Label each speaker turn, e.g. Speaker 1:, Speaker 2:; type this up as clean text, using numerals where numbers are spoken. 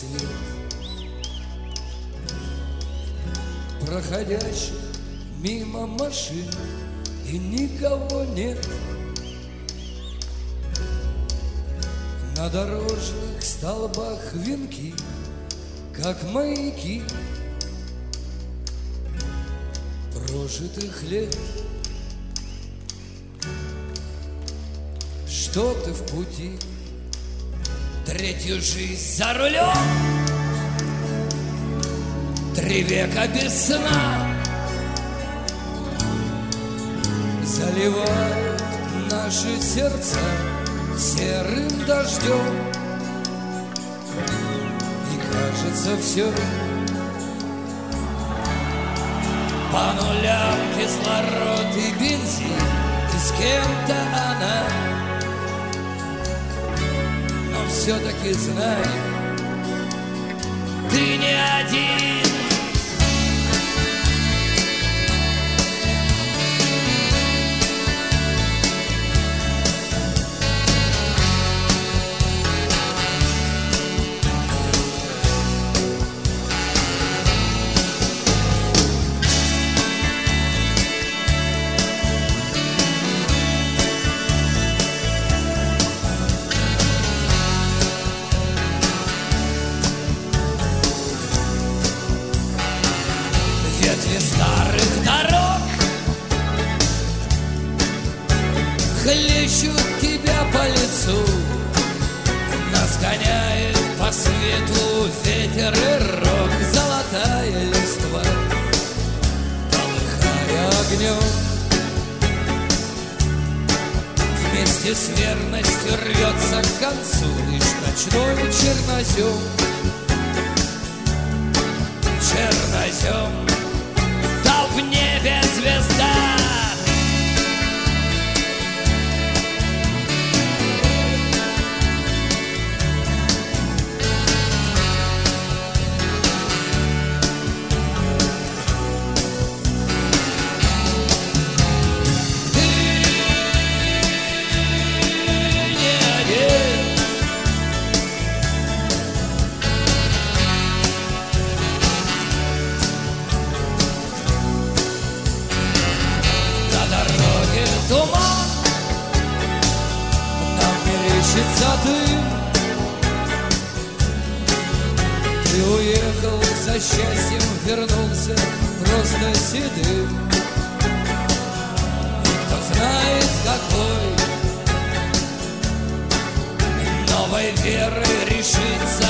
Speaker 1: след проходящих мимо машин, и никого нет. На дорожных столбах венки, как маяки прожитых лет. Что ты в пути, третью жизнь за рулем, 3 века без сна заливают наши сердца серым дождем. И кажется все по нулям, кислород и бензин, и с кем-то она. Но все-таки знай, ты не один. Ветви старых дорог хлещут тебя по лицу, нас гоняет по свету ветер и рок, золотая листва, полыхая огнем. Вместе с верностью рвется к концу лишь ночной чернозем. Чернозем, там в небе звезда. Туман, нам мерещится дым. Ты уехал за счастьем, вернулся просто седым. И кто знает какой новой веры решится